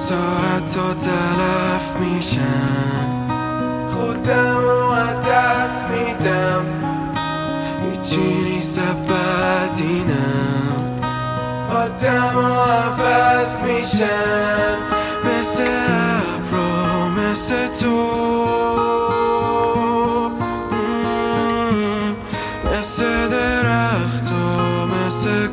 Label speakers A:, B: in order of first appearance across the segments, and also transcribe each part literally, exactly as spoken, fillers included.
A: ساعت تا تلف میشن، خودم رو از دست میدم، هیچی نیست بدینم، آدم رو عوض میشن، مثل ابرا مثل تو، مثل درخت ها مثل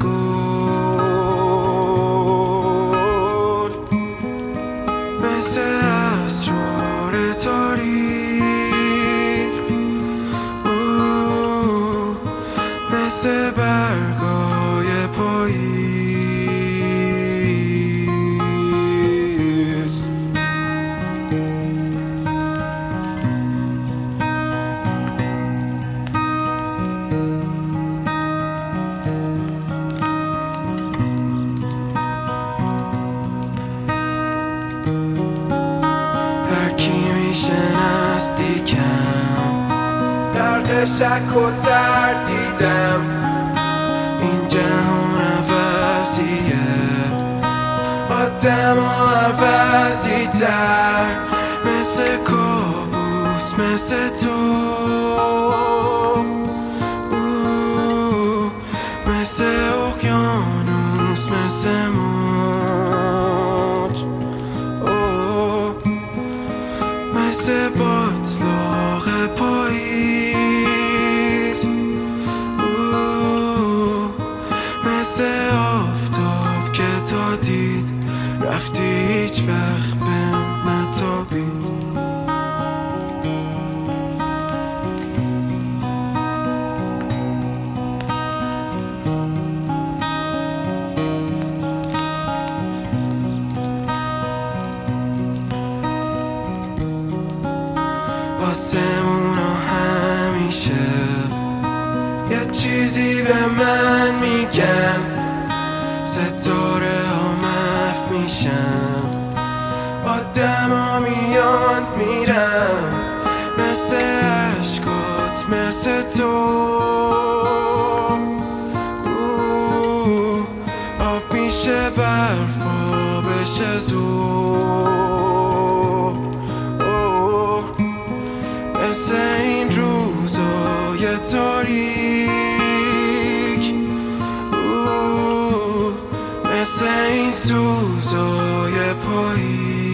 A: گل، مثل اسرار تاریخ، مثل برگای پاییز. هر کی میشه نزدیکم، غرق شک و تردیدم، این جهان عوضیه، آدم ها عوضی تر، مثل کابوس مثل تو، اوه، مثل اقیانوس مثل موج، اوه، مثل باطلاق پاییز، اوه، مثل آفتاب که تا دید رفتی هیچ وقت بهم نتابید. آسمونا همیشه یه چیزی به من میگن، ستاره ها محو میشن، آدم ها میان میرن، مثل عشقات مثل تو، اوه، آب میشه برفا بشه زور، اوه، مثل این روزای تاریک، اوه، مثل این سوزای پاییز.